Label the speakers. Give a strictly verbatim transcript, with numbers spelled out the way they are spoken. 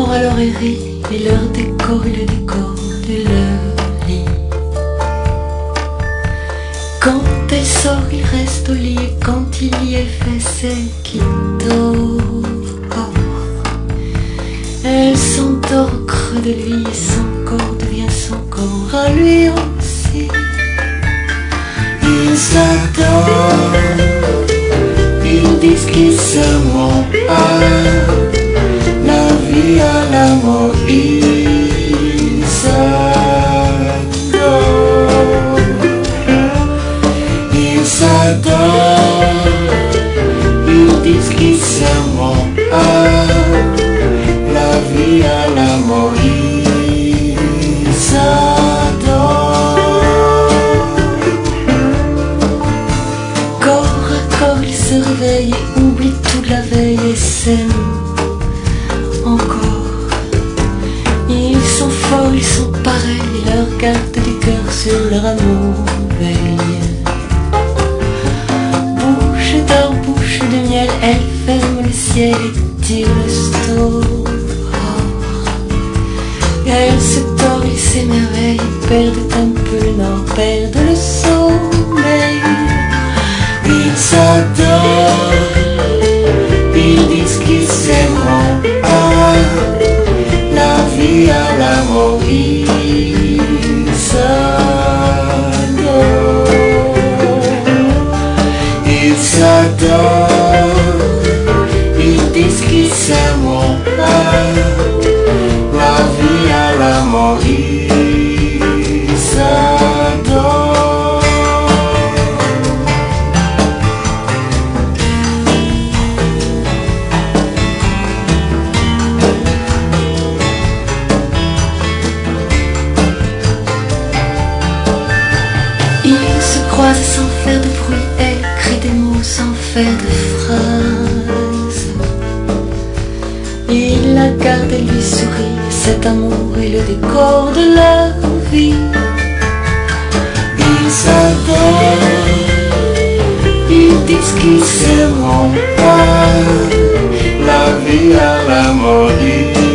Speaker 1: l'amour alors errer, et leur décor et le décor de leur lit. Quand elle sort, il reste au lit, et quand il y est, fait celle qui dort. Elle s'endort au creux de lui, et son corps devient son corps à lui aussi. Ils s'adorent, ils disent qu'ils s'aimeront pas. La vie à la mort, ils s'adorent. Ils s'adorent, ils disent qu'ils s'aimeront pas. La vie à la mort, ils s'adorent. Corps à corps, ils se réveillent et oublient toute la veille et s'aiment encore. Ils sont forts, ils sont pareils, et leur garde du cœur sur leur amour veille. Bouche d'or, bouche de miel, elle ferme le ciel et tire le sort. Elles se tordent, ils s'émerveillent, perdent un peu le nord, perdent le sommeil. Ils s'adorent, ils disent qu'ils s'aimeront pas. La vie à la mort, ils s'adorent. Ils s'adorent, ils disent qu'ils s'aimeront pas. La vie à la mort, ils s'adorent. Ils se croisent sans faire de bruit, elle crie des mots sans faire de phrases. Il la garde et lui sourit, cet amour est le décor de leur vie. Ils s'adorent, ils disent qu'ils s'aimeront pas. La vie à la mort, ils